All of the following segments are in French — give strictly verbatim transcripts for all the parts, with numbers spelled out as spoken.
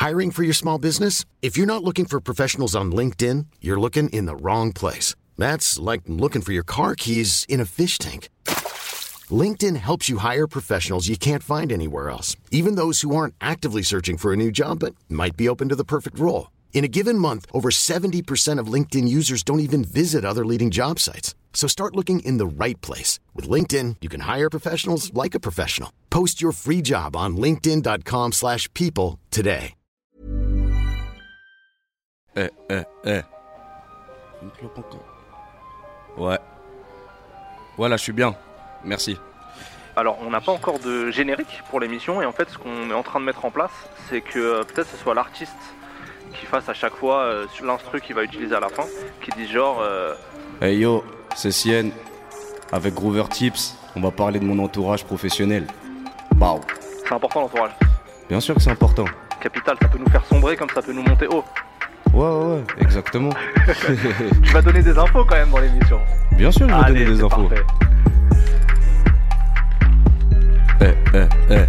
Hiring for your small business? If you're not looking for professionals on LinkedIn, you're looking in the wrong place. That's like looking for your car keys in a fish tank. LinkedIn helps you hire professionals you can't find anywhere else, even those who aren't actively searching for a new job but might be open to the perfect role. In a given month, over seventy percent of LinkedIn users don't even visit other leading job sites. So start looking in the right place. With LinkedIn, you can hire professionals like a professional. Post your free job on linkedin.com slash people today. Eh, eh, eh. Une clope encore. Ouais. Voilà, je suis bien. Merci. Alors, on n'a pas encore de générique pour l'émission, et en fait, ce qu'on est en train de mettre en place, c'est que euh, peut-être ce soit l'artiste qui fasse à chaque fois euh, l'instru qu'il va utiliser à la fin, qui dit genre... Euh... Hey yo, c'est Sien. Avec Groover Tips, on va parler de mon entourage professionnel. Bah. C'est important l'entourage. Bien sûr que c'est important. Capital, ça peut nous faire sombrer comme ça peut nous monter haut. Ouais, ouais, ouais, exactement. Tu vas donner des infos quand même dans l'émission. Bien sûr, je vais Allez, donner des infos. Parfait. Eh, eh, eh.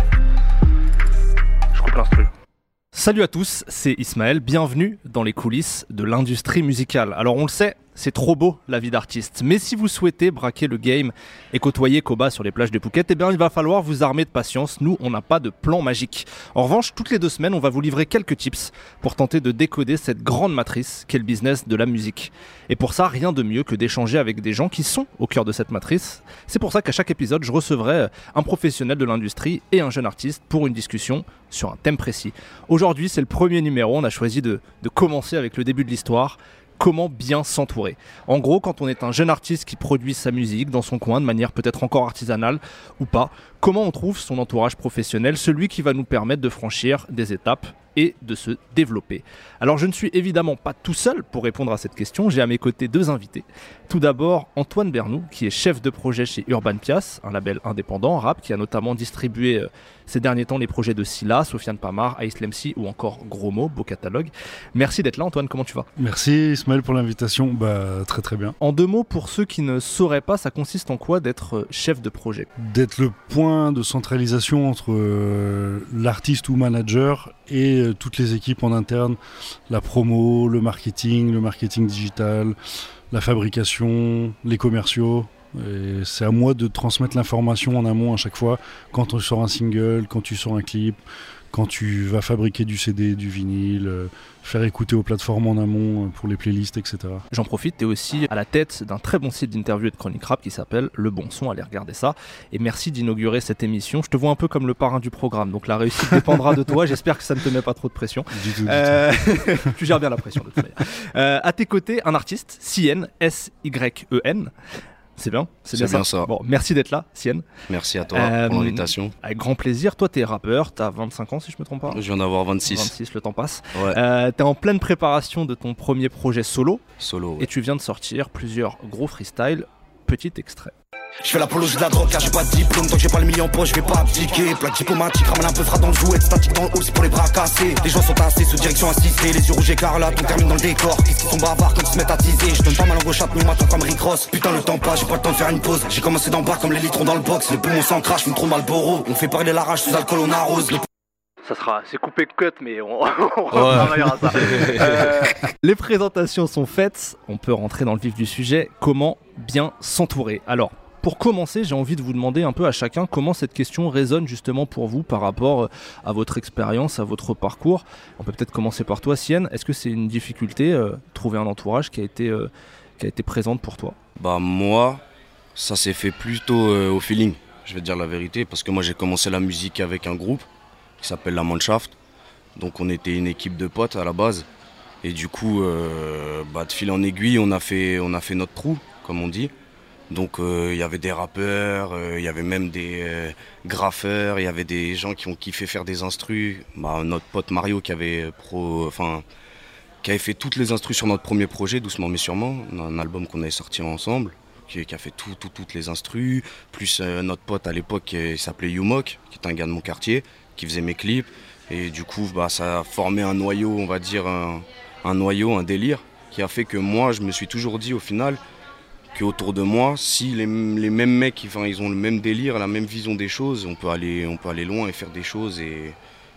Je coupe l'instru. Salut à tous, c'est Ismaël, bienvenue dans les coulisses de l'industrie musicale. Alors on le sait, c'est trop beau la vie d'artiste, mais si vous souhaitez braquer le game et côtoyer Koba sur les plages de Phuket, eh bien il va falloir vous armer de patience, nous on n'a pas de plan magique. En revanche, toutes les deux semaines, on va vous livrer quelques tips pour tenter de décoder cette grande matrice qu'est le business de la musique. Et pour ça, rien de mieux que d'échanger avec des gens qui sont au cœur de cette matrice. C'est pour ça qu'à chaque épisode, je recevrai un professionnel de l'industrie et un jeune artiste pour une discussion sur un thème précis. Aujourd'hui, c'est le premier numéro, on a choisi de, de commencer avec le début de l'histoire. Comment bien s'entourer? En gros, quand on est un jeune artiste qui produit sa musique dans son coin de manière peut-être encore artisanale ou pas, comment on trouve son entourage professionnel, celui qui va nous permettre de franchir des étapes et de se développer. Alors je ne suis évidemment pas tout seul pour répondre à cette question, j'ai à mes côtés deux invités. Tout d'abord Antoine Bernoux, qui est chef de projet chez Urban Pias, un label indépendant rap qui a notamment distribué euh, ces derniers temps les projets de Silla, Sofiane Pamar, Ice Lemsi ou encore Gros Mo, beau catalogue. Merci d'être là Antoine, comment tu vas? Merci Ismaël pour l'invitation, bah très très bien. En deux mots, pour ceux qui ne sauraient pas, ça consiste en quoi d'être chef de projet? D'être le point de centralisation entre euh, l'artiste ou manager et euh, toutes les équipes en interne, la promo, le marketing, le marketing digital, la fabrication, les commerciaux. Et c'est à moi de transmettre l'information en amont à chaque fois, quand tu sors un single, quand tu sors un clip, quand tu vas fabriquer du C D, du vinyle, euh, faire écouter aux plateformes en amont pour les playlists, et cetera. J'en profite, tu es aussi à la tête d'un très bon site d'interview et de chronique rap qui s'appelle Le Bon Son, allez regarder ça. Et merci d'inaugurer cette émission, je te vois un peu comme le parrain du programme, donc la réussite dépendra de toi, j'espère que ça ne te met pas trop de pression. Du tout, du euh, tout. Tu gères bien la pression de toute manière. Euh, à tes côtés, un artiste, Sien, S Y E N. C'est bien, c'est, c'est bien, bien ça. ça. Bon, merci d'être là, Sien. Merci à toi euh, pour l'invitation. Avec grand plaisir. Toi, t'es rappeur, t'as vingt-cinq ans si je me trompe pas. Je viens d'avoir vingt-six. vingt-six, le temps passe. Ouais. Euh, t'es en pleine préparation de ton premier projet solo. Solo. Ouais. Et tu viens de sortir plusieurs gros freestyles. Petit extrait. Je fais l'apologie de la drogue car j'ai pas de diplôme. Tant que j'ai pas le million en poche, je vais pas abdiquer. Plaque diplomatique, ramène un peu frappe dans le jouet. Statique dans le haut, c'est pour les bras cassés. Les gens sont assis sous direction assistée. Les yeux rouges écarlates, on termine dans le décor. Qu'est-ce qu'ils sont bavards quand ils se mettent à teaser. Je donne pas ma langue au chat, mais m'attends comme Rick Ross. Putain, le temps passe, j'ai pas le temps de faire une pause. J'ai commencé d'en bas comme les litrons dans le box. Les poumons sans crash, me trompe dans le boro. On fait parler la rage sous alcool, on arrose. Le... Ça sera, c'est coupé cut, mais on, on retravaillera ça. euh... Les présentations sont faites, on peut rentrer dans le vif du sujet. Comment bien s'entourer? Alors, pour commencer, j'ai envie de vous demander un peu à chacun comment cette question résonne justement pour vous par rapport à votre expérience, à votre parcours. On peut peut-être commencer par toi, Sien. Est-ce que c'est une difficulté, euh, trouver un entourage qui a été, euh, qui a été présente pour toi? Bah moi, ça s'est fait plutôt euh, au feeling, je vais te dire la vérité, parce que moi j'ai commencé la musique avec un groupe qui s'appelle la Mannschaft. Donc on était une équipe de potes à la base. Et du coup, euh, bah, de fil en aiguille, on a fait, on a fait notre trou, comme on dit. Donc il euh, y avait des rappeurs, il euh, y avait même des euh, graffeurs, il y avait des gens qui ont kiffé faire des instrus. Bah, notre pote Mario qui avait, pro, enfin, qui avait fait toutes les instrus sur notre premier projet, Doucement mais sûrement, un album qu'on avait sorti ensemble, qui, qui a fait tout, tout, toutes les instrus, plus euh, notre pote à l'époque qui s'appelait Yumok, qui est un gars de mon quartier, qui faisait mes clips. Et du coup, bah, ça a formé un noyau, on va dire, un, un noyau, un délire, qui a fait que moi, je me suis toujours dit au final, qu'autour de moi, si les, les mêmes mecs, enfin, ils ont le même délire, la même vision des choses, on peut aller, on peut aller loin et faire des choses et,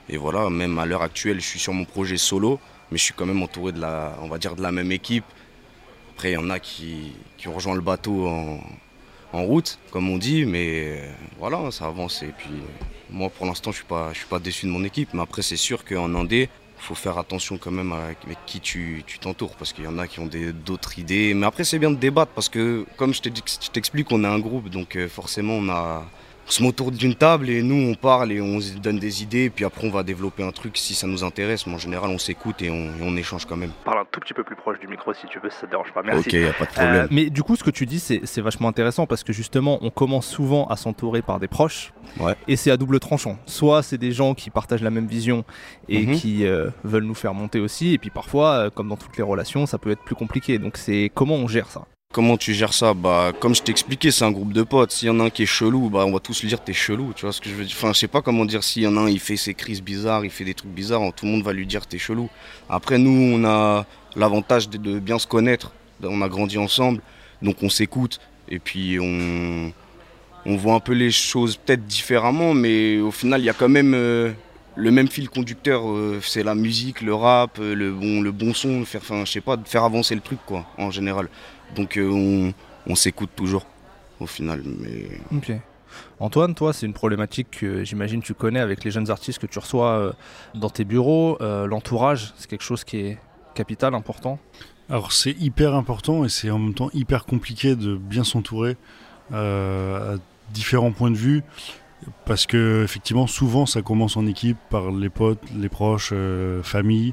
Et voilà, même à l'heure actuelle, je suis sur mon projet solo, mais je suis quand même entouré de la, on va dire, de la même équipe. Après, il y en a qui, qui ont rejoint le bateau en, en route, comme on dit, mais voilà, ça avance. Et puis, moi, pour l'instant, je ne suis pas, je suis pas déçu de mon équipe. Mais après, c'est sûr qu'en Indé, il faut faire attention quand même avec, avec qui tu, tu t'entoures, parce qu'il y en a qui ont des, d'autres idées. Mais après, c'est bien de débattre, parce que, comme je, je t'explique, on est un groupe, donc forcément, on a... On se met autour d'une table et nous on parle et on se donne des idées et puis après on va développer un truc si ça nous intéresse, mais en général on s'écoute et on, et on échange quand même. Parle un tout petit peu plus proche du micro si tu veux, si ça te dérange pas, merci. Ok, y a pas de problème. Euh, mais du coup ce que tu dis c'est, c'est vachement intéressant parce que justement on commence souvent à s'entourer par des proches, ouais. Et c'est à double tranchant. Soit c'est des gens qui partagent la même vision et mm-hmm. qui euh, veulent nous faire monter aussi, et puis parfois euh, comme dans toutes les relations ça peut être plus compliqué, donc c'est comment on gère ça? Comment tu gères ça? Bah, comme je t'ai expliqué, c'est un groupe de potes. S'il y en a un qui est chelou, bah, on va tous lui dire t'es chelou. Tu vois ce que je veux dire? Enfin, je sais pas comment dire. S'il y en a un, il fait ses crises bizarres, il fait des trucs bizarres, tout le monde va lui dire t'es chelou. Après, nous, on a l'avantage de, de bien se connaître. On a grandi ensemble, donc on s'écoute. Et puis, on, on voit un peu les choses peut-être différemment, mais au final, il y a quand même euh, le même fil conducteur. Euh, c'est la musique, le rap, le bon, le bon son, faire, enfin, je sais pas, faire avancer le truc, quoi, en général. Donc euh, on, on s'écoute toujours au final. Mais... Ok. Antoine, toi, c'est une problématique que j'imagine tu connais avec les jeunes artistes que tu reçois euh, dans tes bureaux. Euh, l'entourage, c'est quelque chose qui est capital, important. Alors c'est hyper important et c'est en même temps hyper compliqué de bien s'entourer euh, à différents points de vue. Parce que effectivement, souvent, ça commence en équipe par les potes, les proches, euh, famille.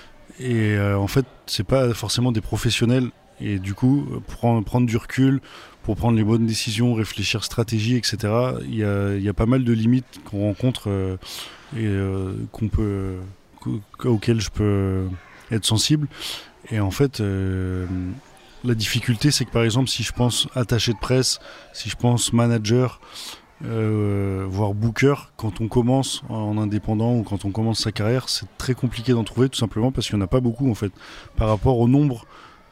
Et euh, en fait, c'est pas forcément des professionnels. Et du coup, prendre, prendre du recul pour prendre les bonnes décisions, réfléchir stratégie, et cetera. Il y a, il y a pas mal de limites qu'on rencontre euh, et euh, qu'on peut, auxquelles je peux être sensible. Et en fait, euh, la difficulté, c'est que par exemple, si je pense attaché de presse, si je pense manager, euh, voire booker, quand on commence en indépendant ou quand on commence sa carrière, c'est très compliqué d'en trouver, tout simplement parce qu'il n'y en a pas beaucoup en fait, par rapport au nombre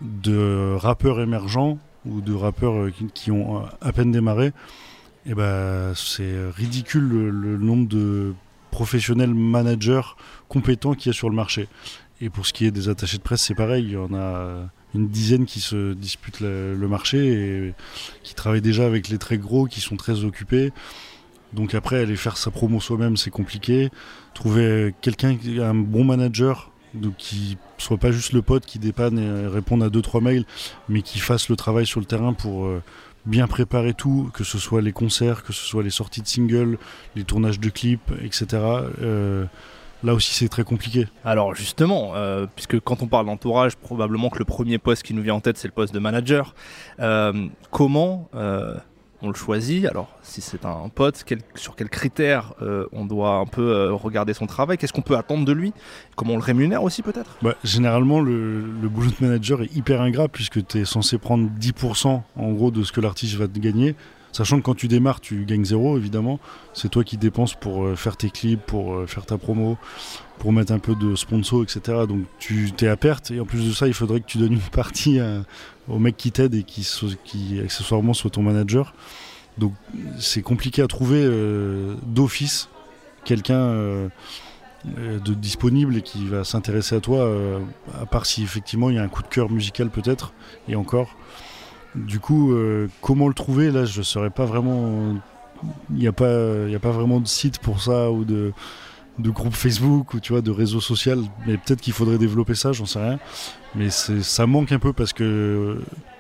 de rappeurs émergents ou de rappeurs qui, qui ont à peine démarré. Et ben, c'est ridicule le, le nombre de professionnels managers compétents qu'il y a sur le marché. Et pour ce qui est des attachés de presse, c'est pareil, il y en a une dizaine qui se disputent le, le marché et qui travaillent déjà avec les très gros, qui sont très occupés. Donc après, aller faire sa promo soi-même, c'est compliqué. Trouver quelqu'un, un bon manager, donc qui soit pas juste le pote qui dépanne et réponde à deux trois mails, mais qui fasse le travail sur le terrain pour euh, bien préparer tout, que ce soit les concerts, que ce soit les sorties de singles, les tournages de clips, et cetera. Euh, là aussi c'est très compliqué. Alors justement, euh, puisque quand on parle d'entourage, probablement que le premier poste qui nous vient en tête c'est le poste de manager. Euh, comment euh, on le choisit? Alors si c'est un pote, quel, sur quels critères euh, on doit un peu euh, regarder son travail? Qu'est-ce qu'on peut attendre de lui? Comment on le rémunère aussi peut-être? Bah, généralement le, le boulot de manager est hyper ingrat puisque tu es censé prendre dix pour cent en gros de ce que l'artiste va te gagner. Sachant que quand tu démarres, tu gagnes zéro, évidemment. C'est toi qui dépenses pour euh, faire tes clips, pour euh, faire ta promo, pour mettre un peu de sponsor, et cetera. Donc tu es à perte. Et en plus de ça, il faudrait que tu donnes une partie à, au mec qui t'aide et qui, qui accessoirement soit ton manager. Donc c'est compliqué à trouver euh, d'office quelqu'un euh, de disponible et qui va s'intéresser à toi, euh, à part si effectivement il y a un coup de cœur musical peut-être, et encore. Du coup, euh, comment le trouver? Là, je ne saurais pas vraiment. Il n'y a pas, il n'y a pas vraiment de site pour ça ou de, de groupe Facebook ou tu vois, de réseau social. Mais peut-être qu'il faudrait développer ça, j'en sais rien. Mais c'est, ça manque un peu parce que, euh,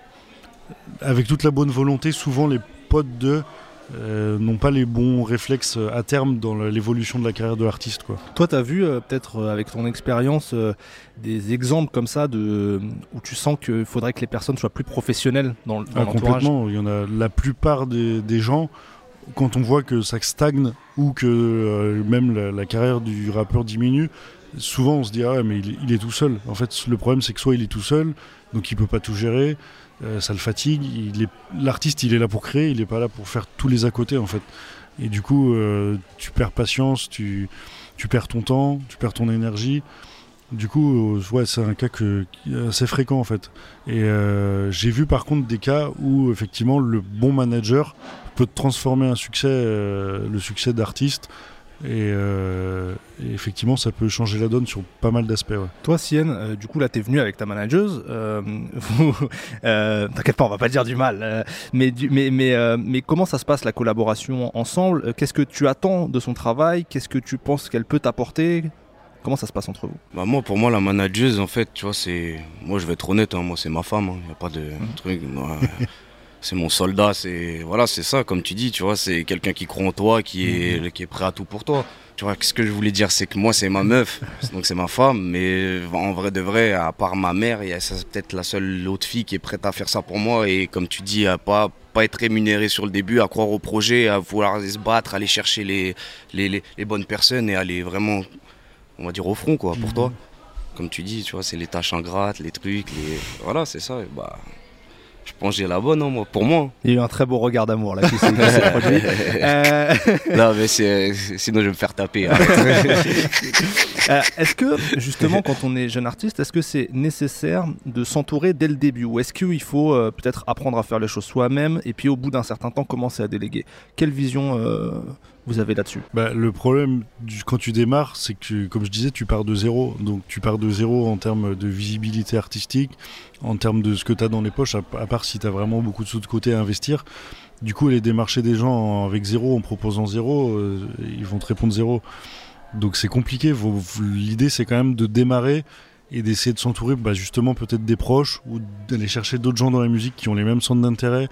avec toute la bonne volonté, souvent les potes de euh, n'ont pas les bons réflexes à terme dans l'évolution de la carrière de l'artiste, quoi. Toi, tu as vu, euh, peut-être euh, avec ton expérience, euh, des exemples comme ça de, où tu sens qu'il faudrait que les personnes soient plus professionnelles dans, dans ah, l'entourage? Complètement. Il y en a la plupart des, des gens, quand on voit que ça stagne ou que euh, même la, la carrière du rappeur diminue, souvent on se dit ah ouais, mais il, il est tout seul. En fait, le problème c'est que soit il est tout seul, donc il peut pas tout gérer. Euh, ça le fatigue, il est, l'artiste il est là pour créer, il est pas là pour faire tous les à côté en fait. Et du coup euh, tu perds patience, tu, tu perds ton temps, tu perds ton énergie. Du coup euh, ouais, c'est un cas que, assez fréquent en fait. Et euh, j'ai vu par contre des cas où effectivement le bon manager peut transformer un succès, euh, le succès d'artiste Et, euh, et effectivement, ça peut changer la donne sur pas mal d'aspects. Ouais. Toi, Sienne, euh, du coup, là, t'es venu avec ta manageuse. Euh, vous, euh, t'inquiète pas, on va pas dire du mal. Euh, mais, du, mais, mais, euh, mais comment ça se passe, la collaboration ensemble ? Qu'est-ce que tu attends de son travail ? Qu'est-ce que tu penses qu'elle peut t'apporter ? Comment ça se passe entre vous ? Bah moi, pour moi, la manageuse, en fait, tu vois, c'est... Moi, je vais être honnête, hein, moi, c'est ma femme. Il hein, n'y a pas de mmh. truc... Moi, c'est mon soldat, c'est voilà, c'est ça, comme tu dis, tu vois, c'est quelqu'un qui croit en toi, qui est, mmh. qui est prêt à tout pour toi. Tu vois, ce que je voulais dire, c'est que moi, c'est ma meuf, donc c'est ma femme, mais en vrai de vrai, à part ma mère, c'est peut-être la seule autre fille qui est prête à faire ça pour moi, et comme tu dis, à pas, pas être rémunérée sur le début, à croire au projet, à vouloir se battre, aller chercher les, les, les, les bonnes personnes et aller vraiment, on va dire, au front, quoi, pour mmh. toi. Comme tu dis, tu vois, c'est les tâches ingrates, les trucs, les... voilà, c'est ça, et bah... Je pense que j'ai la bonne, hein, moi, pour moi. Il y a eu un très beau regard d'amour là qui s'est, qui s'est produit. Euh... Non, mais c'est, sinon je vais me faire taper. Hein. euh, est-ce que, justement, quand on est jeune artiste, est-ce que c'est nécessaire de s'entourer dès le début ? Ou est-ce qu'il faut euh, peut-être apprendre à faire les choses soi-même et puis au bout d'un certain temps commencer à déléguer ? Quelle vision euh, vous avez là-dessus ? Bah, le problème du, quand tu démarres, c'est que, tu, comme je disais, tu pars de zéro. Donc tu pars de zéro en termes de visibilité artistique, en termes de ce que tu as dans les poches, à, à part si tu as vraiment beaucoup de sous de côté à investir. Du coup, aller démarcher des gens avec zéro, en proposant zéro, euh, ils vont te répondre zéro. Donc c'est compliqué. Vous, l'idée, c'est quand même de démarrer et d'essayer de s'entourer bah, justement peut-être des proches ou d'aller chercher d'autres gens dans la musique qui ont les mêmes centres d'intérêt.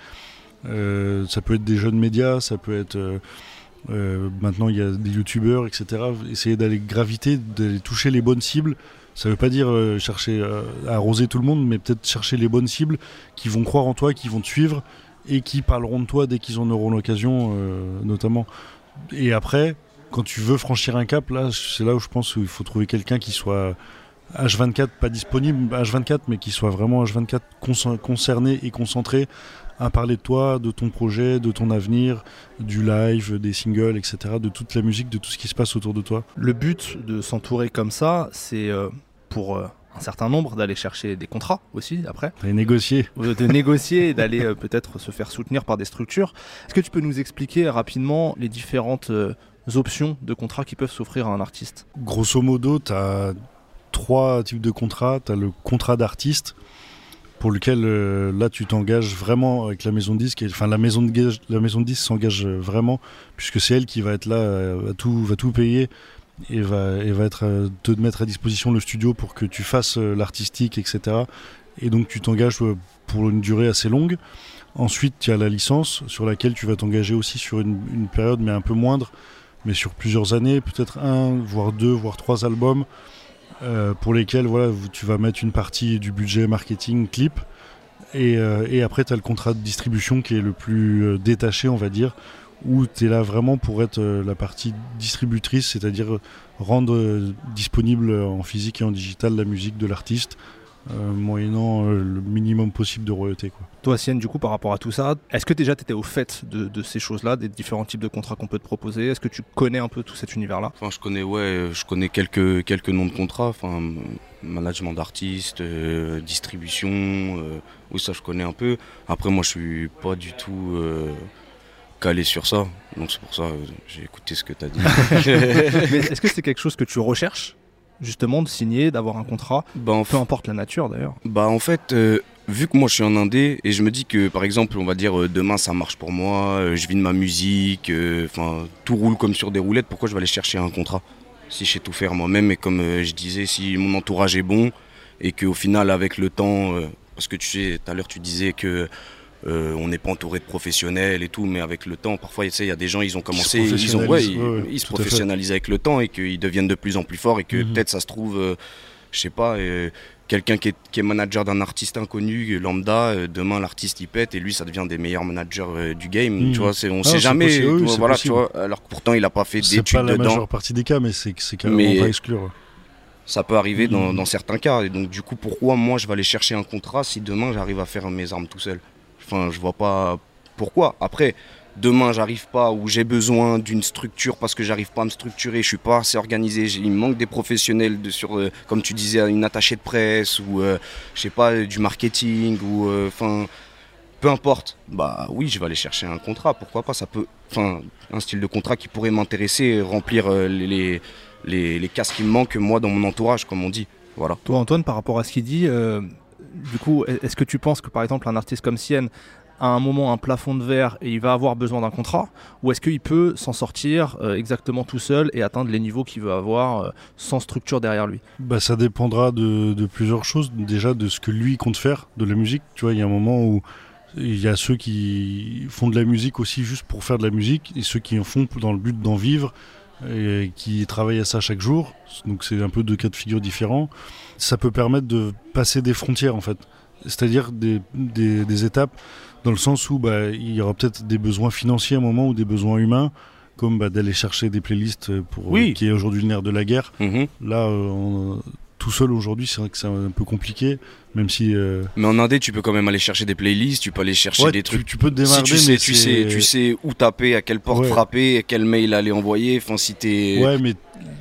Euh, ça peut être des jeunes médias, ça peut être... Euh, Euh, maintenant il y a des youtubeurs, et cetera. Essayer d'aller graviter, d'aller toucher les bonnes cibles. Ça veut pas dire euh, chercher euh, à arroser tout le monde, mais peut-être chercher les bonnes cibles qui vont croire en toi, qui vont te suivre et qui parleront de toi dès qu'ils en auront l'occasion, euh, notamment. Et après, quand tu veux franchir un cap, là, c'est là où je pense qu'il faut trouver quelqu'un qui soit H vingt-quatre, pas disponible H vingt-quatre, mais qui soit vraiment H vingt-quatre con- concerné et concentré à parler de toi, de ton projet, de ton avenir, du live, des singles, et cetera, de toute la musique, de tout ce qui se passe autour de toi. Le but de s'entourer comme ça, c'est euh, pour euh, un certain nombre d'aller chercher des contrats aussi après. Et négocier. De négocier et d'aller euh, peut-être se faire soutenir par des structures. Est-ce que tu peux nous expliquer rapidement les différentes euh, options de contrats qui peuvent s'offrir à un artiste ? Grosso modo, tu as trois types de contrats. Tu as le contrat d'artiste, pour lequel euh, là tu t'engages vraiment avec la maison de disque, et, enfin la maison de, gage, la maison de disque s'engage vraiment, puisque c'est elle qui va être là, euh, va, tout, va tout payer et va, et va être, euh, te mettre à disposition le studio pour que tu fasses euh, l'artistique, et cetera. Et donc tu t'engages euh, pour une durée assez longue. Ensuite il y a la licence sur laquelle tu vas t'engager aussi sur une, une période mais un peu moindre, mais sur plusieurs années, peut-être un, voire deux, voire trois albums. Euh, pour lesquels voilà, tu vas mettre une partie du budget marketing, clip, et, euh, et après tu as le contrat de distribution qui est le plus euh, détaché, on va dire, où tu es là vraiment pour être euh, la partie distributrice, c'est-à-dire rendre euh, disponible en physique et en digital la musique de l'artiste, euh, moyennant euh, le minimum possible de royauté, quoi. Toi, Sienne, du coup, par rapport à tout ça, est-ce que déjà tu étais au fait de, de ces choses-là, des différents types de contrats qu'on peut te proposer ? Est-ce que tu connais un peu tout cet univers-là ? Enfin, je connais, ouais, je connais quelques, quelques noms de contrats, enfin, management d'artistes, euh, distribution, euh, oui, ça je connais un peu. Après, moi, je suis pas du tout euh, calé sur ça, donc c'est pour ça que j'ai écouté ce que tu as dit. Mais est-ce que c'est quelque chose que tu recherches ? Justement de signer, d'avoir un contrat, bah, peu f... importe la nature d'ailleurs. Bah en fait, euh, vu que moi je suis un indé et je me dis que par exemple on va dire euh, demain ça marche pour moi, euh, je vis de ma musique, enfin euh, tout roule comme sur des roulettes, pourquoi je vais aller chercher un contrat si je sais tout faire moi-même? Et comme euh, je disais, si mon entourage est bon et qu'au final avec le temps, euh, parce que tu sais tout à l'heure tu disais que Euh, on n'est pas entouré de professionnels et tout, mais avec le temps, parfois, il y a des gens, ils ont commencé, ils, ils, ont, ouais, ils, ouais, ils se professionnalisent avec le temps et qu'ils deviennent de plus en plus forts et que mm-hmm. peut-être ça se trouve, euh, je sais pas, euh, quelqu'un qui est, qui est manager d'un artiste inconnu, lambda, euh, demain l'artiste il pète et lui ça devient des meilleurs managers euh, du game, mm-hmm. tu vois, c'est, on ah, sait jamais, possible, tu vois, voilà, tu vois, alors que pourtant il a pas fait c'est d'études pas la dedans. majeure partie des cas, mais c'est, c'est carrément mais pas exclure. Ça peut arriver mm-hmm. dans, dans certains cas, et donc du coup pourquoi moi je vais aller chercher un contrat si demain j'arrive à faire mes armes tout seul? Enfin, je vois pas pourquoi. Après, demain, j'arrive pas ou j'ai besoin d'une structure parce que j'arrive pas à me structurer, je suis pas assez organisé, il me manque des professionnels de, sur, euh, comme tu disais, une attachée de presse ou, euh, je sais pas, du marketing ou, enfin, euh, peu importe, bah oui, je vais aller chercher un contrat, pourquoi pas, ça peut, enfin, un style de contrat qui pourrait m'intéresser, remplir euh, les, les, les cases qui me manquent, moi, dans mon entourage, comme on dit, voilà. Toi, Antoine, par rapport à ce qu'il dit, euh, du coup, est-ce que tu penses que, par exemple, un artiste comme Sienne a un moment un plafond de verre et il va avoir besoin d'un contrat, ou est-ce qu'il peut s'en sortir euh, exactement tout seul et atteindre les niveaux qu'il veut avoir euh, sans structure derrière lui? Bah, ça dépendra de, de plusieurs choses, déjà de ce que lui compte faire de la musique. Tu vois, il y a un moment où il y a ceux qui font de la musique aussi juste pour faire de la musique, et ceux qui en font dans le but d'en vivre, et qui travaillent à ça chaque jour. Donc c'est un peu deux cas de figure différents. Ça peut permettre de passer des frontières, en fait, c'est-à-dire des, des, des étapes, dans le sens où bah, il y aura peut-être des besoins financiers à un moment, ou des besoins humains, comme bah, d'aller chercher des playlists pour, oui. euh, qui est aujourd'hui le nerf de la guerre. Mmh. Là, euh, on, tout seul aujourd'hui, c'est vrai que c'est un peu compliqué, même si... Euh... Mais en indé, tu peux quand même aller chercher des playlists, tu peux aller chercher ouais, des tu, trucs. Tu peux te démarrer, si tu sais, mais tu c'est... sais, tu sais où taper, à quelle porte ouais. frapper, à quel mail aller envoyer, enfin si t'es... Ouais, mais...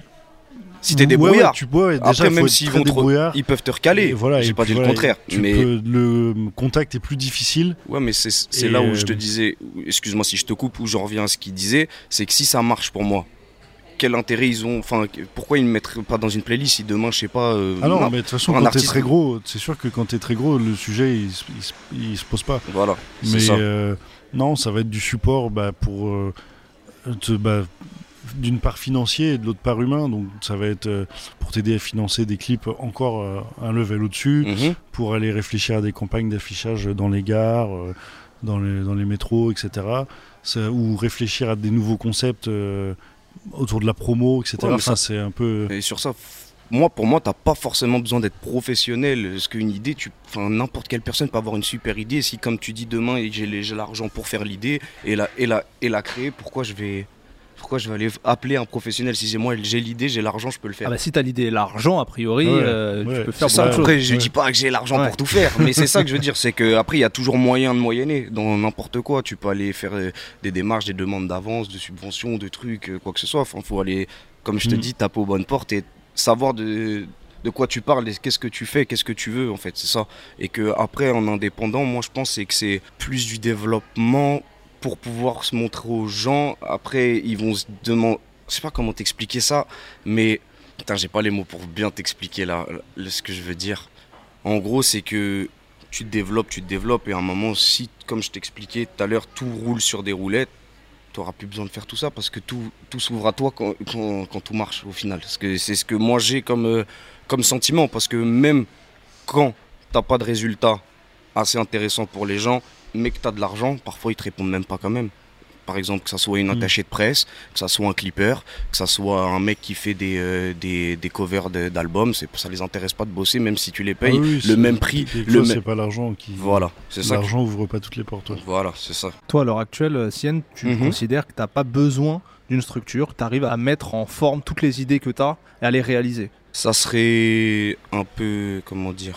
Si t'es débrouillard. Ouais, ouais, tu peux, déjà, après, même s'ils vont trop, ils peuvent te recaler. Voilà, j'ai pas dit voilà, le contraire. Tu mais peux, le contact est plus difficile. Ouais, mais c'est, c'est là où euh... je te disais, excuse-moi si je te coupe, où j'en reviens à ce qu'il disait, c'est que si ça marche pour moi, quel intérêt ils ont, enfin, pourquoi ils ne mettraient pas dans une playlist si demain, je sais pas. Euh, ah non, non, mais de toute façon, quand t'es très gros, c'est sûr que quand t'es très gros, le sujet il, il, il se pose pas. Voilà. Mais c'est ça. Euh, non, ça va être du support bah, pour. Euh, te, bah, d'une part financier et de l'autre part humain, donc ça va être euh, pour t'aider à financer des clips encore euh, un level au-dessus, mmh. pour aller réfléchir à des campagnes d'affichage dans les gares, euh, dans, les, dans les métros, et cetera. Ça, ou réfléchir à des nouveaux concepts euh, autour de la promo, et cetera. Ouais, enfin, ça, c'est un peu... Et sur ça, moi, pour moi, t'as pas forcément besoin d'être professionnel, parce qu'une idée, tu... enfin, n'importe quelle personne peut avoir une super idée. Si, comme tu dis, demain, j'ai, les... j'ai l'argent pour faire l'idée et la, et la, et la créer, pourquoi je vais... Pourquoi je vais aller appeler un professionnel? Si c'est moi, j'ai l'idée, j'ai l'argent, je peux le faire. Ah bah si t'as l'idée et l'argent, a priori, ouais, euh, ouais, tu peux faire ça. beaucoup de Après, choses. je ouais. dis pas que j'ai l'argent ouais. pour tout faire, mais c'est ça que je veux dire, c'est qu'après, il y a toujours moyen de moyenner dans n'importe quoi. Tu peux aller faire des démarches, des demandes d'avance, de subventions, de trucs, quoi que ce soit. Enfin, faut aller, comme je te mmh. dis, taper aux bonnes portes et savoir de, de quoi tu parles et qu'est-ce que tu fais, qu'est-ce que tu veux, en fait, c'est ça. Et qu'après, en indépendant, moi, je pense c'est que c'est plus du développement pour pouvoir se montrer aux gens. Après, ils vont se demander... Je sais pas comment t'expliquer ça, mais putain, j'ai pas les mots pour bien t'expliquer là, là ce que je veux dire. En gros, c'est que tu te développes, tu te développes, et à un moment, si, comme je t'expliquais tout à l'heure, tout roule sur des roulettes, t'auras plus besoin de faire tout ça parce que tout, tout s'ouvre à toi quand, quand, quand tout marche au final. Parce que c'est ce que moi j'ai comme, euh, comme sentiment, parce que même quand t'as pas de résultat assez intéressant pour les gens, mais que t'as de l'argent, parfois ils te répondent même pas quand même. Par exemple, que ça soit une attachée de presse, que ça soit un clipper, que ça soit un mec qui fait des, euh, des, des covers de, d'albums, c'est, ça les intéresse pas de bosser, même si tu les payes ah oui, le même prix. Le c'est même... pas l'argent qui. Voilà, c'est ça. L'argent ouvre pas toutes les portes. Ouais. Voilà, c'est ça. Toi, à l'heure actuelle, Sienne, tu mm-hmm. considères que t'as pas besoin d'une structure, tu arrives à mettre en forme toutes les idées que t'as et à les réaliser. Ça serait un peu, comment dire,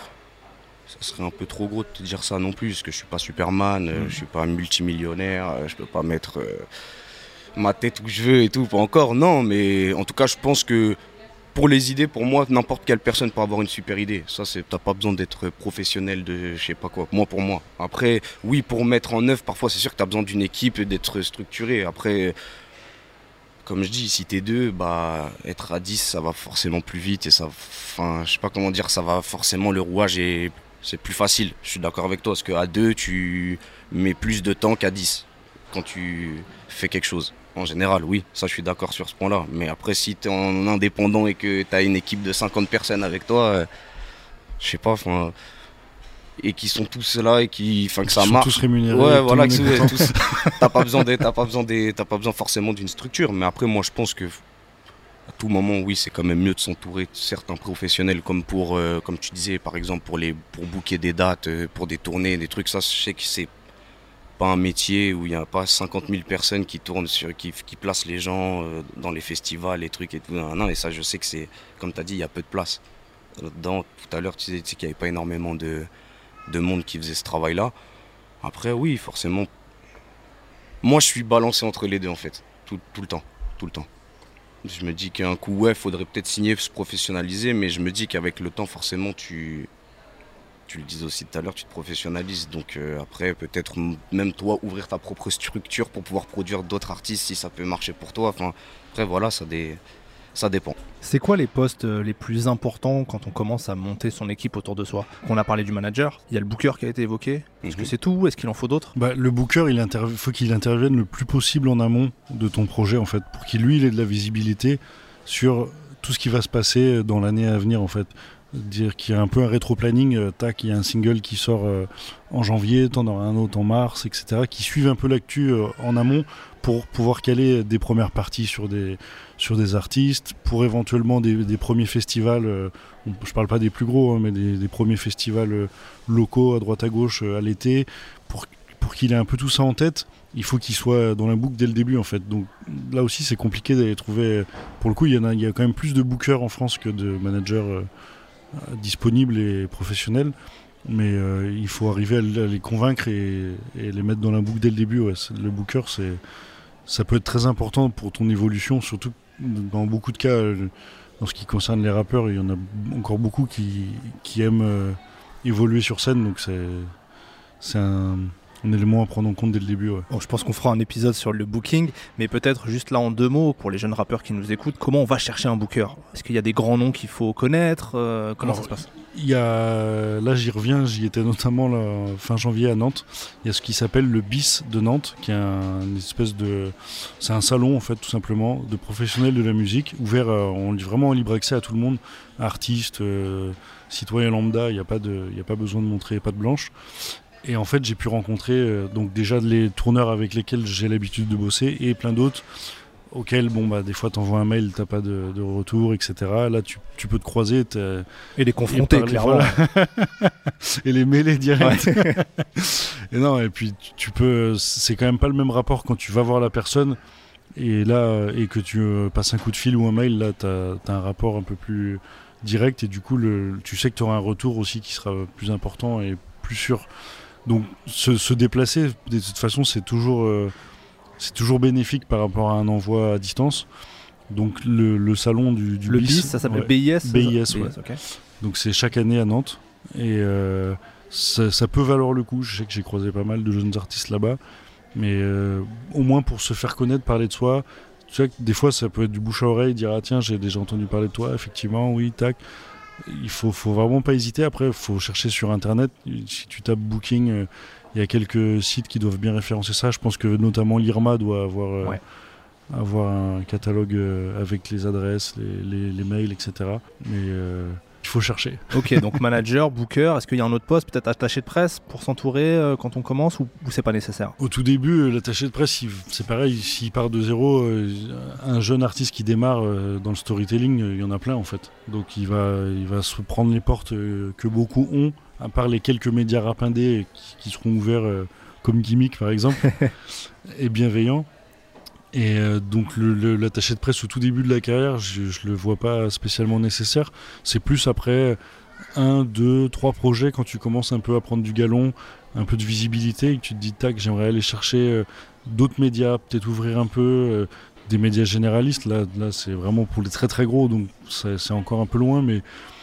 ça serait un peu trop gros de te dire ça non plus, parce que je suis pas Superman, mmh. euh, je suis pas multimillionnaire, euh, je peux pas mettre euh, ma tête où je veux et tout, pas encore, non, mais en tout cas je pense que pour les idées, pour moi, n'importe quelle personne peut avoir une super idée. Ça, c'est, t'as pas besoin d'être professionnel de je sais pas quoi, moi pour moi. Après, oui, pour mettre en œuvre, parfois c'est sûr que t'as besoin d'une équipe et d'être structuré. Après, comme je dis, si t'es deux, bah, être à dix, ça va forcément plus vite et ça, enfin, je sais pas comment dire, ça va forcément, le rouage est... C'est plus facile, je suis d'accord avec toi, parce qu'à deux, tu mets plus de temps qu'à dix quand tu fais quelque chose. En général, oui, ça je suis d'accord sur ce point-là. Mais après, si tu es en indépendant et que tu as une équipe de cinquante personnes avec toi, euh, je sais pas, enfin, et qui sont tous là et qui, enfin, que ça marche. Tous rémunérés. Ouais, voilà, que c'est, tous. T'as pas besoin d'être, t'as pas besoin des, t'as pas besoin forcément d'une structure. Mais après, moi, je pense que à tout moment, oui, c'est quand même mieux de s'entourer de certains professionnels, comme pour, euh, comme tu disais, par exemple, pour les, pour booker des dates, euh, pour des tournées, des trucs. Ça, je sais que c'est pas un métier où il y a pas cinquante mille personnes qui tournent sur, qui, qui placent les gens euh, dans les festivals, les trucs et tout. Non, non, et ça, je sais que c'est, comme t'as dit, il y a peu de place là-dedans. Tout à l'heure, tu disais, tu sais qu'il y avait pas énormément de, de monde qui faisait ce travail-là. Après, oui, forcément. Moi, je suis balancé entre les deux, en fait, tout, tout le temps, tout le temps. Je me dis qu'un coup, ouais, faudrait peut-être signer, se professionnaliser, mais je me dis qu'avec le temps, forcément, tu, tu le disais aussi tout à l'heure, tu te professionnalises. Donc euh, après, peut-être m- même toi, ouvrir ta propre structure pour pouvoir produire d'autres artistes si ça peut marcher pour toi. Enfin, après, voilà, ça, dé... ça dépend. C'est quoi les postes euh, les plus importants quand on commence à monter son équipe autour de soi? On a parlé du manager, il y a le booker qui a été évoqué. Est-ce Mhm. que c'est tout? Est-ce qu'il en faut d'autres? Bah, le booker, il interv- faut qu'il intervienne le plus possible en amont de ton projet, en fait, pour qu'il, lui, il ait de la visibilité sur tout ce qui va se passer dans l'année à venir, en fait. Dire qu'il y a un peu un rétro-planning, euh, tac, il y a un single qui sort euh, en janvier, t'en auras un autre en mars, et cetera, qui suivent un peu l'actu euh, en amont pour pouvoir caler des premières parties sur des, sur des artistes, pour éventuellement des, des premiers festivals, euh, je parle pas des plus gros, hein, mais des, des premiers festivals euh, locaux à droite à gauche euh, à l'été, pour, pour qu'il ait un peu tout ça en tête. Il faut qu'il soit dans la boucle dès le début, en fait. Donc là aussi, c'est compliqué d'aller trouver. Pour le coup, il y en a, il y a quand même plus de bookers en France que de managers euh, disponibles et professionnels, mais euh, il faut arriver à, l- à les convaincre et, et les mettre dans la boucle dès le début. Ouais. C'est- Le booker, c'est, ça peut être très important pour ton évolution, surtout que dans beaucoup de cas, euh, en ce qui concerne les rappeurs, il y en a encore beaucoup qui, qui aiment euh, évoluer sur scène, donc c'est, c'est un, un élément à prendre en compte dès le début. Ouais. Bon, je pense qu'on fera un épisode sur le booking, mais peut-être juste là en deux mots, pour les jeunes rappeurs qui nous écoutent, comment on va chercher un booker? Est-ce qu'il y a des grands noms qu'il faut connaître? Euh, Comment Alors, ça se passe? Il y a, là j'y reviens, j'y étais notamment là, fin janvier à Nantes. Il y a ce qui s'appelle le B I S de Nantes, qui est un, une espèce de, c'est un salon en fait tout simplement de professionnels de la musique, ouvert, euh, on dit vraiment en libre accès à tout le monde, artistes, euh, citoyens lambda. Il n'y a pas de, il y a pas besoin de montrer patte blanche. Et en fait j'ai pu rencontrer euh, donc déjà les tourneurs avec lesquels j'ai l'habitude de bosser et plein d'autres auxquels, bon, bah, des fois, t'envoies un mail, t'as pas de, de retour, et cetera. Là, tu, tu peux te croiser. Et les confronter, et parler, clairement. voilà. Et les mêler direct. Ouais. Et non, et puis, tu, tu peux. C'est quand même pas le même rapport quand tu vas voir la personne et là, et que tu euh, passes un coup de fil ou un mail. Là, t'as, t'as un rapport un peu plus direct et du coup, le, tu sais que tu auras un retour aussi qui sera plus important et plus sûr. Donc, se, se déplacer, de toute façon, c'est toujours. Euh, C'est toujours bénéfique par rapport à un envoi à distance. Donc le, le salon du, du Le B I S, B I S, ça s'appelle ouais. B I S B I S, ouais. okay. Donc c'est chaque année à Nantes. Et euh, ça, ça peut valoir le coup. Je sais que j'ai croisé pas mal de jeunes artistes là-bas. Mais euh, au moins pour se faire connaître, parler de soi. Tu sais que des fois ça peut être du bouche à oreille, dire ah tiens j'ai déjà entendu parler de toi, effectivement, oui, tac. Il faut, faut vraiment pas hésiter. Après il faut chercher sur internet. Si tu tapes Booking, euh, il y a quelques sites qui doivent bien référencer ça. Je pense que notamment l'I R M A doit avoir, euh, ouais. avoir un catalogue euh, avec les adresses, les, les, les mails, et cetera. Mais euh, il faut chercher. Ok, donc manager, booker, est-ce qu'il y a un autre poste, peut-être attaché de presse pour s'entourer euh, quand on commence ou, ou c'est pas nécessaire? Au tout début, euh, l'attaché de presse, il, c'est pareil, s'il part de zéro, euh, un jeune artiste qui démarre euh, dans le storytelling, euh, il y en a plein en fait. Donc il va, il va se prendre les portes euh, que beaucoup ont, à part les quelques médias rap indés qui, qui seront ouverts euh, comme Gimmick par exemple, et bienveillants. Et euh, donc le, le, l'attaché de presse au tout début de la carrière, je ne le vois pas spécialement nécessaire. C'est plus après un, deux, trois projets quand tu commences un peu à prendre du galon, un peu de visibilité, et que tu te dis tac, j'aimerais aller chercher euh, d'autres médias, peut-être ouvrir un peu euh, des médias généralistes. Là, là c'est vraiment pour les très très gros, donc c'est, c'est encore un peu loin, mais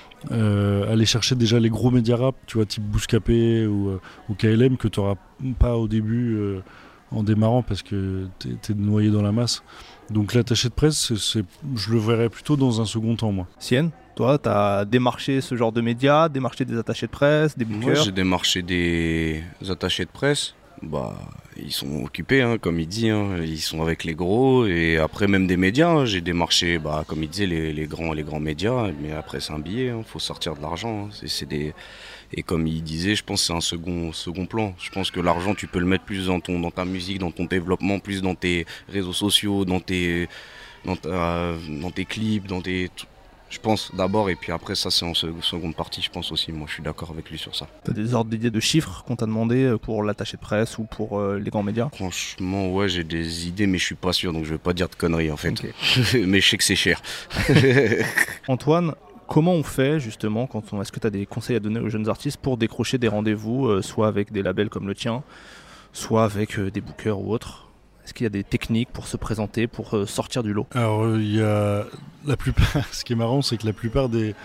Euh, aller chercher déjà les gros médias rap, tu vois, type Bouscapé ou, euh, ou K L M, que tu n'auras pas au début euh, en démarrant parce que tu es noyé dans la masse. Donc l'attaché de presse, c'est, c'est, je le verrais plutôt dans un second temps, moi. Sienne, toi, tu as démarché ce genre de médias, démarché des attachés de presse, des bookers? Moi, j'ai démarché des attachés de presse. Bah, ils sont occupés, hein, comme il dit, hein. Ils sont avec les gros, et après même des médias, hein. J'ai démarché, bah, comme il disait, les, les, grands, les grands médias, mais après c'est un billet, il hein. Faut sortir de l'argent, hein. c'est, c'est des... Et comme il disait, je pense que c'est un second, second plan. Je pense que l'argent, tu peux le mettre plus dans, ton, dans ta musique, dans ton développement, plus dans tes réseaux sociaux, dans tes, dans ta, dans tes clips, dans tes... Je pense d'abord, et puis après ça c'est en seconde partie, je pense aussi. Moi je suis d'accord avec lui sur ça. T'as des ordres d'idées de chiffres qu'on t'a demandé pour l'attaché de presse ou pour euh, les grands médias? Franchement ouais, j'ai des idées mais je suis pas sûr, donc je vais pas dire de conneries en fait. Okay. Mais je sais que c'est cher. Antoine, comment on fait justement quand on... Est-ce que tu as des conseils à donner aux jeunes artistes pour décrocher des rendez-vous, euh, soit avec des labels comme le tien, soit avec euh, des bookers ou autres? Est-ce qu'il y a des techniques pour se présenter, pour euh, sortir du lot? Alors il euh, y a la plupart. Ce qui est marrant, c'est que la plupart des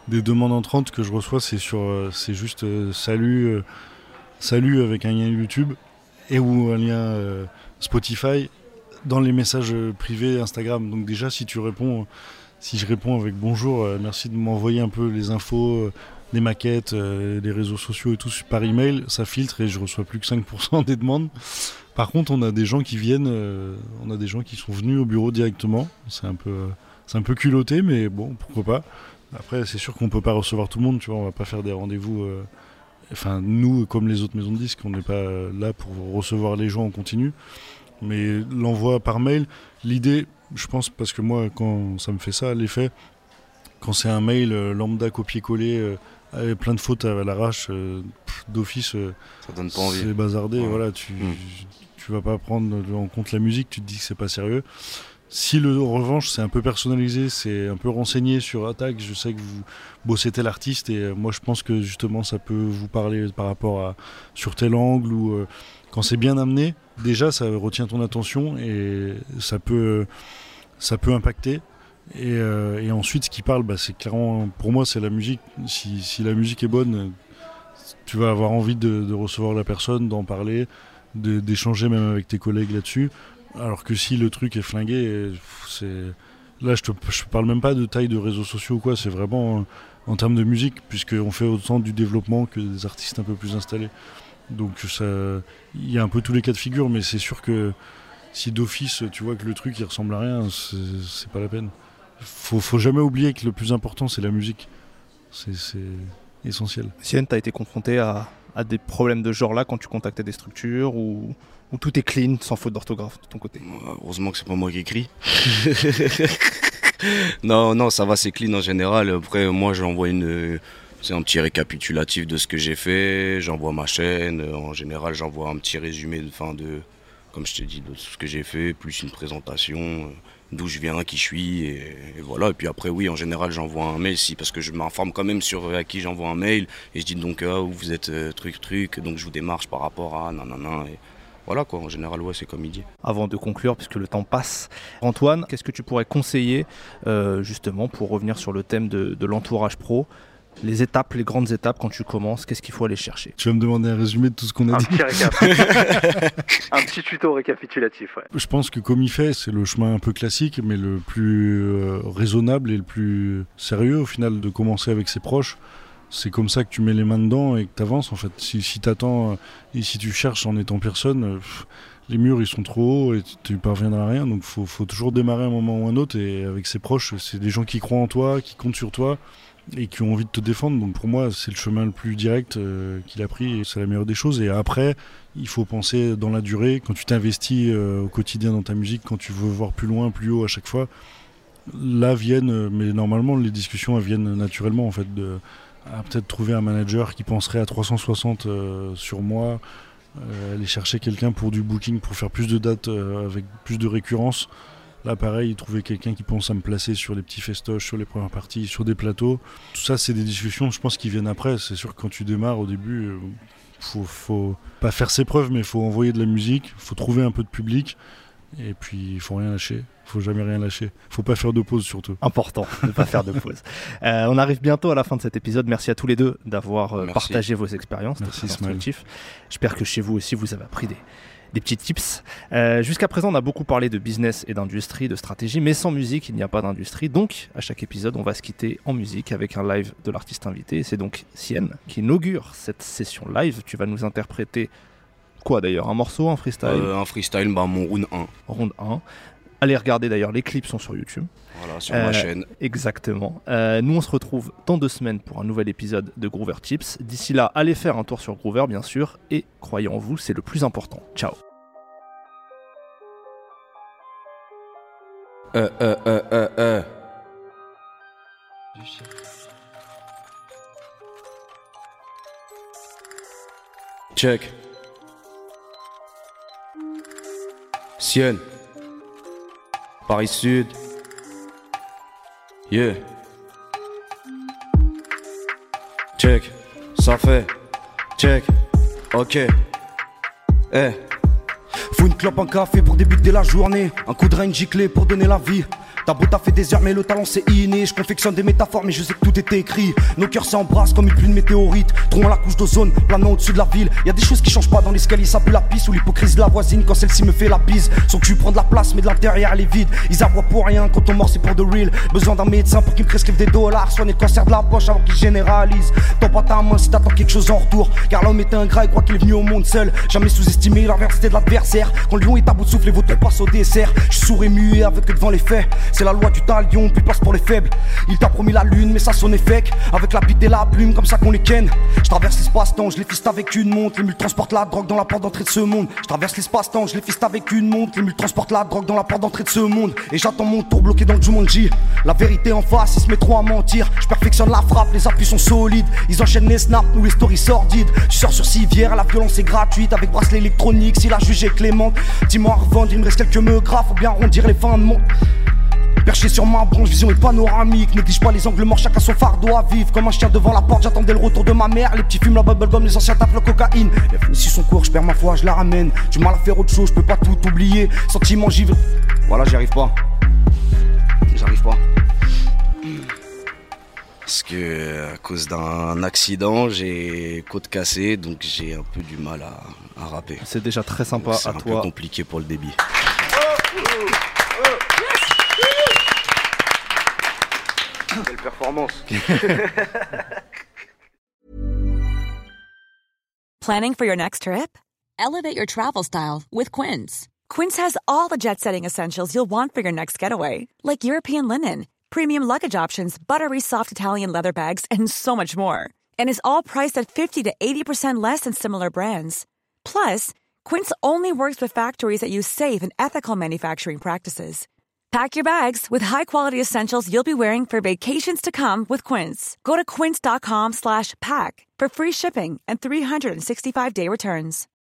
des demandes entrantes que je reçois, c'est sur, euh, c'est juste euh, salut, euh, salut avec un lien YouTube et ou un lien euh, Spotify dans les messages privés Instagram. Donc déjà, si tu réponds, si je réponds avec bonjour, euh, merci de m'envoyer un peu les infos, euh, les maquettes, euh, les réseaux sociaux et tout par email, ça filtre et je reçois plus que cinq pour cent des demandes. Par contre, on a des gens qui viennent, euh, on a des gens qui sont venus au bureau directement. C'est un peu, euh, c'est un peu culotté, mais bon, pourquoi pas. Après, c'est sûr qu'on peut pas recevoir tout le monde, tu vois, on va pas faire des rendez-vous. Euh, enfin, nous, comme les autres maisons de disques, on n'est pas là pour recevoir les gens en continu. Mais l'envoi par mail, l'idée, je pense, parce que moi, quand ça me fait ça, l'effet, quand c'est un mail euh, lambda copier-coller, euh, avec plein de fautes à l'arrache, euh, pff, d'office, euh, Ça donne pas envie. c'est bazardé, Ouais. voilà, tu, Mm. tu vas pas prendre en compte la musique, tu te dis que c'est pas sérieux. Si le, en revanche c'est un peu personnalisé, c'est un peu renseigné sur Attack, je sais que vous bossez tel artiste et euh, moi je pense que justement ça peut vous parler par rapport à sur tel angle ou euh, quand c'est bien amené, déjà ça retient ton attention et ça peut, ça peut impacter. Et, euh, et ensuite ce qui parle, bah, c'est clairement, pour moi c'est la musique. Si, si la musique est bonne, tu vas avoir envie de, de recevoir la personne, d'en parler, de, d'échanger même avec tes collègues là-dessus. Alors que si le truc est flingué, c'est... là je te je parle même pas de taille de réseaux sociaux ou quoi, c'est vraiment en, en termes de musique, puisqu'on fait autant du développement que des artistes un peu plus installés. Donc ça, il y a un peu tous les cas de figure, mais c'est sûr que si d'office tu vois que le truc il ressemble à rien, c'est, c'est pas la peine. Faut, faut jamais oublier que le plus important c'est la musique, c'est, c'est essentiel. Sienne, t'as été confronté à, à des problèmes de ce genre-là quand tu contactais des structures ou, ou tout est clean, sans faute d'orthographe de ton côté? Heureusement que c'est pas moi qui écris. non, non, ça va, c'est clean en général. Après, moi, j'envoie une, c'est un petit récapitulatif de ce que j'ai fait. J'envoie ma chaîne. En général, j'envoie un petit résumé de, fin de, comme je t'ai dit, de tout ce que j'ai fait, plus une présentation, d'où je viens, qui je suis, et, et voilà. Et puis après, oui, en général, j'envoie un mail, si, parce que je m'informe quand même sur à qui j'envoie un mail, et je dis donc, ah, vous êtes euh, truc, truc, donc je vous démarche par rapport à nanana. Et voilà quoi, en général, ouais, c'est comme il dit. Avant de conclure, puisque le temps passe, Antoine, qu'est-ce que tu pourrais conseiller euh, justement pour revenir sur le thème de, de l'entourage pro? Les étapes, les grandes étapes quand tu commences, qu'est-ce qu'il faut aller chercher? Tu vas me demander un résumé de tout ce qu'on a Un dit. petit récap. Un petit tuto récapitulatif, ouais. Je pense que comme il fait, c'est le chemin un peu classique, mais le plus euh, raisonnable et le plus sérieux au final, de commencer avec ses proches. C'est comme ça que tu mets les mains dedans et que tu avances en fait. Si, si tu attends euh, et si tu cherches en étant personne, euh, pff, les murs ils sont trop hauts et tu ne parviendras à rien. Donc il faut, faut toujours démarrer un moment ou un autre, et avec ses proches, c'est des gens qui croient en toi, qui comptent sur toi et qui ont envie de te défendre. Donc pour moi, c'est le chemin le plus direct euh, qu'il a pris et c'est la meilleure des choses. Et après, il faut penser dans la durée. Quand tu t'investis euh, au quotidien dans ta musique, quand tu veux voir plus loin, plus haut à chaque fois, là viennent, mais normalement les discussions elles viennent naturellement en fait, de à peut-être trouver un manager qui penserait à trois cent soixante euh, sur moi, euh, aller chercher quelqu'un pour du booking, pour faire plus de dates euh, avec plus de récurrence. Là pareil, trouver quelqu'un qui pense à me placer sur les petits festoches, sur les premières parties, sur des plateaux. Tout ça c'est des discussions, je pense, qui viennent après. C'est sûr que quand tu démarres au début, euh, faut, faut pas faire ses preuves, mais il faut envoyer de la musique, il faut trouver un peu de public, et puis il faut rien lâcher. Faut jamais rien lâcher. Faut pas faire de pause surtout. Important, ne pas faire de pause. Euh, on arrive bientôt à la fin de cet épisode. Merci à tous les deux d'avoir euh, Merci. partagé vos expériences. Merci, C'était très Ismaël. instructif. J'espère que chez vous aussi, vous avez appris des, des petits tips. Euh, jusqu'à présent, on a beaucoup parlé de business et d'industrie, de stratégie, mais sans musique, il n'y a pas d'industrie. Donc, à chaque épisode, on va se quitter en musique avec un live de l'artiste invité. C'est donc Sienne qui inaugure cette session live. Tu vas nous interpréter quoi d'ailleurs? Un morceau, un freestyle? Euh, un freestyle, bah, mon round un. Round un. Allez regarder d'ailleurs, les clips sont sur YouTube. Voilà, sur Euh, ma chaîne. Exactement. Euh, nous, on se retrouve dans deux semaines pour un nouvel épisode de Groover Tips. D'ici là, allez faire un tour sur Groover, bien sûr. Et croyez en vous, c'est le plus important. Ciao. Euh, euh, euh, euh, euh. Check. Sienne. Paris Sud. Yeah. Check. Ça fait. Check. Ok. Eh. Faut une clope, un café pour débuter la journée. Un coup de rein giclé pour donner la vie. T'as beau t'as fait des heures mais le talent c'est inné. Je confectionne des métaphores mais je sais que tout est écrit. Nos cœurs s'embrassent comme une pluie de météorites. Trouvons la couche d'ozone, planant au-dessus de la ville. Y'a des choses qui changent pas dans l'escalier, ça pue la pisse. Ou l'hypocrisie de la voisine quand celle-ci me fait la bise. Son cul prend de la place mais de l'intérieur elle est vide. Ils aboient pour rien, quand on mord c'est pour de real. Besoin d'un médecin pour qu'il me prescrive des dollars. Soigner le cancer de la poche avant qu'il généralise. Tends pas ta main si t'attends quelque chose en retour. Car l'homme est ingrat et croit qu'il est venu au monde seul. Jamais sous-estimer l'adversité de l'adversaire. Quand le lion est à bout de souffle et votre passe au dessert. Je suis sourd et muet avec devant les faits. C'est la loi du talion, plus place pour les faibles. Il t'a promis la lune mais ça sonnait fake. Avec la bite et la plume comme ça qu'on les ken. Je traverse l'espace-temps, je les fiste avec une montre. Les mules transportent la drogue dans la porte d'entrée de ce monde. Je traverse l'espace-temps, je les fiste avec une montre. Les mules transportent la drogue dans la porte d'entrée de ce monde. Et j'attends mon tour bloqué dans le Jumanji. La vérité en face, ils se mettent trop à mentir. Je perfectionne la frappe, les appuis sont solides. Ils enchaînent les snaps, nous les stories sordides. Je sors sur civière, la violence est gratuite. Avec bracelet électronique, si la juge est clémente. Dis-moi à revendre, il me reste quelques me gras. Faut bien arrondir les fins de mon... Perché sur ma branche, vision est panoramique. Néglige pas les angles morts, chacun son fardeau à vivre. Comme un chien devant la porte, j'attendais le retour de ma mère. Les petits fument la bubblegum, les anciens tapent la cocaïne. La finition son cours, je perds ma foi, je la ramène. Du mal à faire autre chose, je peux pas tout oublier. Sentiment j'y vais. Voilà, j'y arrive pas. J'arrive pas. Parce que à cause d'un accident, j'ai côte cassée, donc j'ai un peu du mal à, à rapper. C'est déjà très sympa C'est à un toi. peu compliqué pour le débit. Quelle performance. Planning for your next trip? Elevate your travel style with Quince. Quince has all the jet-setting essentials you'll want for your next getaway, like European linen, premium luggage options, buttery soft Italian leather bags, and so much more. And is all priced at fifty to eighty percent less than similar brands. Plus, Quince only works with factories that use safe and ethical manufacturing practices. Pack your bags with high-quality essentials you'll be wearing for vacations to come with Quince. Go to quince.com slash pack for free shipping and three sixty-five day returns.